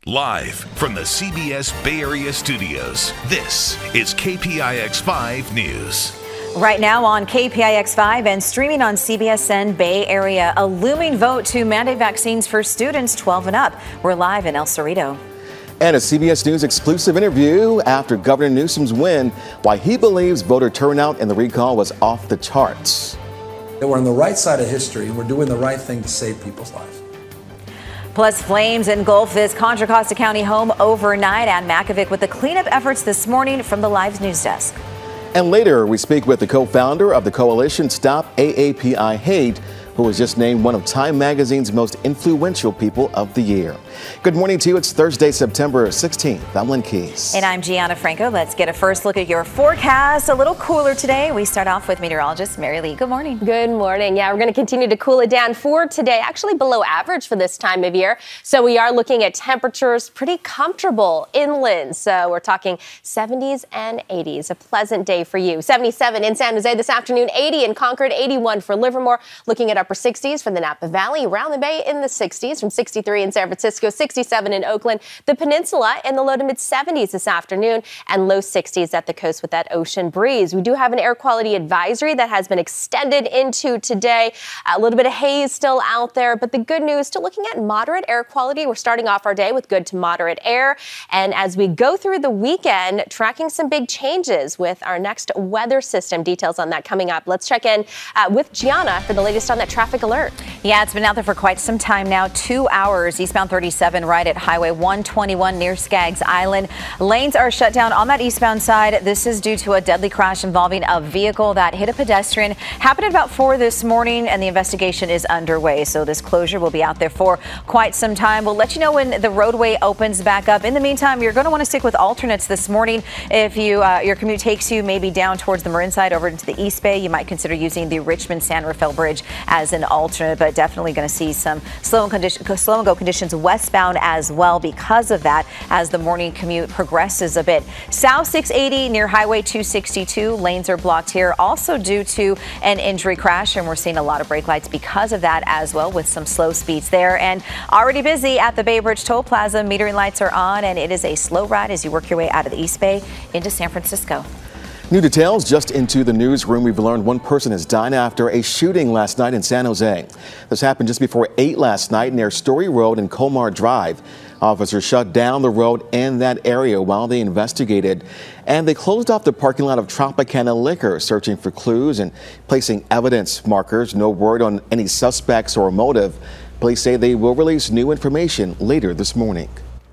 Live from the CBS Bay Area studios, this is KPIX 5 News. Right now on KPIX 5 and streaming on CBSN Bay Area, a looming vote to mandate vaccines for students 12 and up. We're live in El Cerrito. And a CBS News exclusive interview after Governor Newsom's win, why he believes voter turnout in the recall was off the charts. We're on the right side of history. We're doing the right thing to save people's lives. Plus, flames engulf this Contra Costa County home overnight. Ann Makovic with the cleanup efforts this morning from the Live's news desk. And later, we speak with the co-founder of the coalition Stop AAPI Hate, who was just named one of Time Magazine's most influential people of the year. Good morning to you. It's Thursday, September 16th. I'm Lynn Keys. And I'm Gianna Franco. Let's get a first look at your forecast. A little cooler today. We start off with meteorologist Mary Lee. Good morning. Good morning. Yeah, we're going to continue to cool it down for today, actually below average for this time of year. So we are looking at temperatures pretty comfortable inland. So we're talking 70s and 80s. A pleasant day for you. 77 in San Jose this afternoon, 80 in Concord, 81 for Livermore. Looking at upper 60s for the Napa Valley, around the Bay in the 60s, from 63 in San Francisco, 67 in Oakland, the Peninsula in the low to mid 70s this afternoon, and low 60s at the coast with that ocean breeze. We do have an air quality advisory that has been extended into today. A little bit of haze still out there, but the good news, still looking at moderate air quality. We're starting off our day with good to moderate air. And as we go through the weekend, tracking some big changes with our next weather system. Details on that coming up. Let's check in with Gianna for the latest on that traffic alert. Yeah, it's been out there for quite some time now. 2 hours. Eastbound 37 right at Highway 121 near Skaggs Island. Lanes are shut down on that eastbound side. This is due to a deadly crash involving a vehicle that hit a pedestrian. Happened at about 4 this morning, and the investigation is underway. So this closure will be out there for quite some time. We'll let you know when the roadway opens back up. In the meantime, you're going to want to stick with alternates this morning. If your commute takes you maybe down towards the Marin side over into the East Bay, you might consider using the Richmond-San Rafael Bridge as an alternate, but definitely going to see some slow and go conditions westbound as well because of that as the morning commute progresses a bit. South 680 near Highway 262, lanes are blocked here also due to an injury crash, and we're seeing a lot of brake lights because of that as well with some slow speeds there. And already busy at the Bay Bridge Toll Plaza. Metering lights are on, and it is a slow ride as you work your way out of the East Bay into San Francisco. New details just into the newsroom. We've learned one person has died after a shooting last night in San Jose. This happened just before 8 last night near Story Road and Comar Drive. Officers shut down the road in that area while they investigated, and they closed off the parking lot of Tropicana Liquor, searching for clues and placing evidence markers. No word on any suspects or motive. Police say they will release new information later this morning.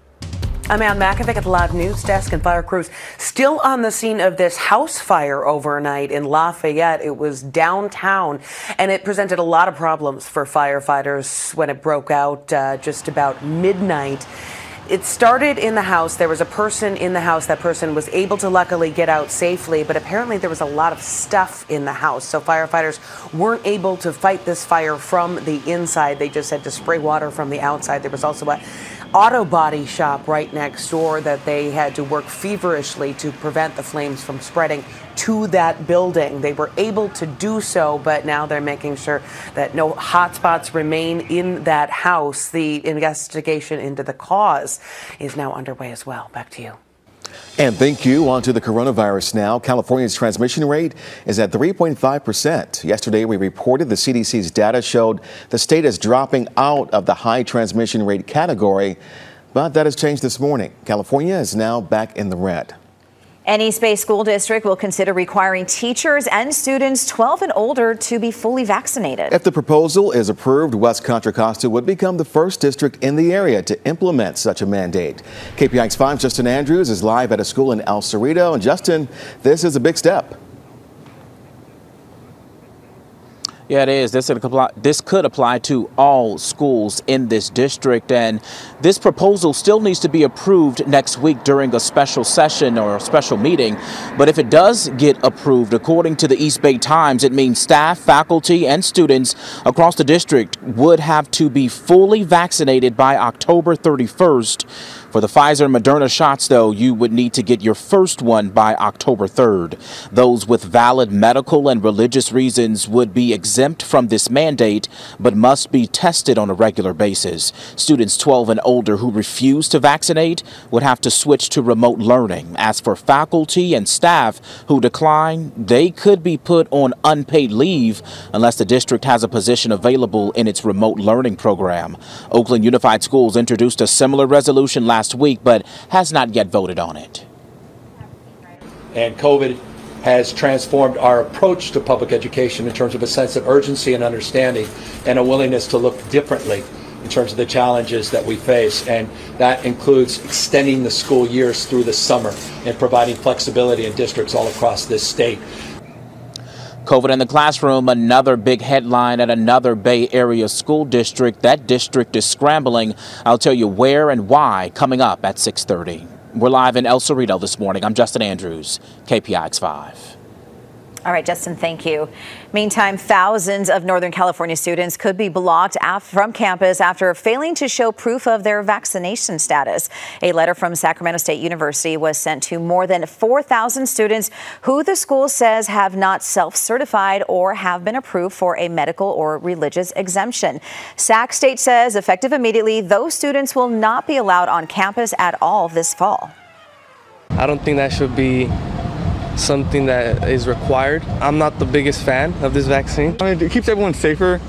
I'm Ann Makovic at the Live News Desk, and fire crews still on the scene of this house fire overnight in Lafayette. It was downtown, and it presented a lot of problems for firefighters when it broke out just about midnight. It started in the house. There was a person in the house. That person was able to luckily get out safely, but apparently there was a lot of stuff in the house. So firefighters weren't able to fight this fire from the inside. They just had to spray water from the outside. There was also a auto body shop right next door that they had to work feverishly to prevent the flames from spreading to that building. They were able to do so, but now they're making sure that no hotspots remain in that house. The investigation into the cause is now underway as well. Back to you. And thank you. On to the coronavirus now. California's transmission rate is at 3.5%. Yesterday, we reported the CDC's data showed the state is dropping out of the high transmission rate category, but that has changed this morning. California is now back in the red. An East Bay School District will consider requiring teachers and students 12 and older to be fully vaccinated. If the proposal is approved, West Contra Costa would become the first district in the area to implement such a mandate. KPIX 5's Justin Andrews is live at a school in El Cerrito. And Justin, this is a big step. Yeah, it is. This could apply to all schools in this district, and this proposal still needs to be approved next week during a special session or a special meeting. But if it does get approved, according to the East Bay Times, it means staff, faculty, and students across the district would have to be fully vaccinated by October 31st for For the Pfizer and Moderna shots, though, you would need to get your first one by October 3rd. Those with valid medical and religious reasons would be exempt from this mandate, but must be tested on a regular basis. Students 12 and older who refuse to vaccinate would have to switch to remote learning. As for faculty and staff who decline, they could be put on unpaid leave unless the district has a position available in its remote learning program. Oakland Unified Schools introduced a similar resolution last week, but has not yet voted on it. And COVID has transformed our approach to public education in terms of a sense of urgency and understanding and a willingness to look differently in terms of the challenges that we face. And that includes extending the school years through the summer and providing flexibility in districts all across this state. COVID in the classroom, another big headline at another Bay Area school district. That district is scrambling. I'll tell you where and why coming up at 6:30. We're live in El Cerrito this morning. I'm Justin Andrews, KPIX 5. All right, Justin, thank you. Meantime, thousands of Northern California students could be blocked from campus after failing to show proof of their vaccination status. A letter from Sacramento State University was sent to more than 4,000 students who the school says have not self-certified or have been approved for a medical or religious exemption. Sac State says effective immediately, those students will not be allowed on campus at all this fall. I don't think that should be something that is required. I'm not the biggest fan of this vaccine. It keeps everyone safer.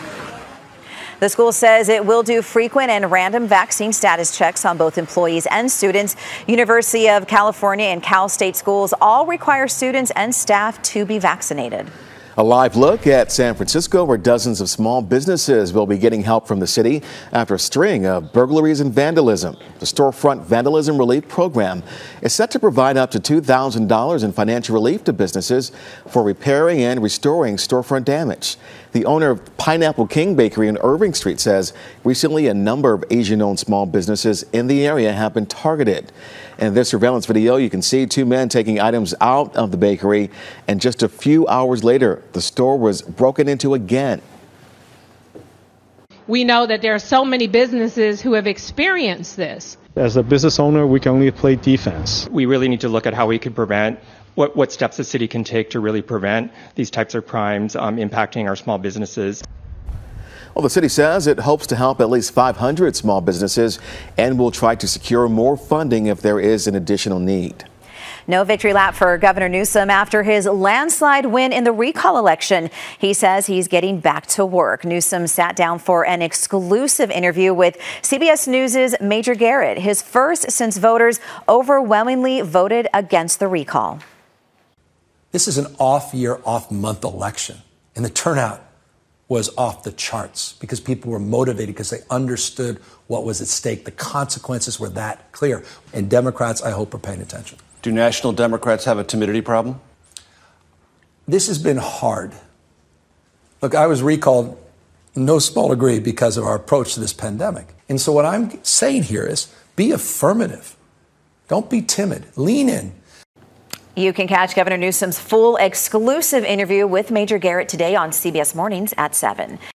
The school says it will do frequent and random vaccine status checks on both employees and students. University of California and Cal State schools all require students and staff to be vaccinated. A live look at San Francisco, where dozens of small businesses will be getting help from the city after a string of burglaries and vandalism. The Storefront Vandalism Relief Program is set to provide up to $2,000 in financial relief to businesses for repairing and restoring storefront damage. The owner of Pineapple King Bakery in Irving Street says recently a number of Asian-owned small businesses in the area have been targeted. In this surveillance video, you can see two men taking items out of the bakery, and just a few hours later, the store was broken into again. We know that there are so many businesses who have experienced this. As a business owner, we can only play defense. We really need to look at how we can prevent, what steps the city can take to really prevent these types of crimes impacting our small businesses. Well, the city says it hopes to help at least 500 small businesses and will try to secure more funding if there is an additional need. No victory lap for Governor Newsom after his landslide win in the recall election. He says he's getting back to work. Newsom sat down for an exclusive interview with CBS News' Major Garrett, his first since voters overwhelmingly voted against the recall. This is an off-year, off-month election, and the turnout was off the charts because people were motivated because they understood what was at stake. The consequences were that clear. And Democrats, I hope, are paying attention. Do national Democrats have a timidity problem? This has been hard. Look, I was recalled in no small degree because of our approach to this pandemic. And so what I'm saying here is be affirmative. Don't be timid. Lean in. You can catch Governor Newsom's full exclusive interview with Major Garrett today on CBS Mornings at 7.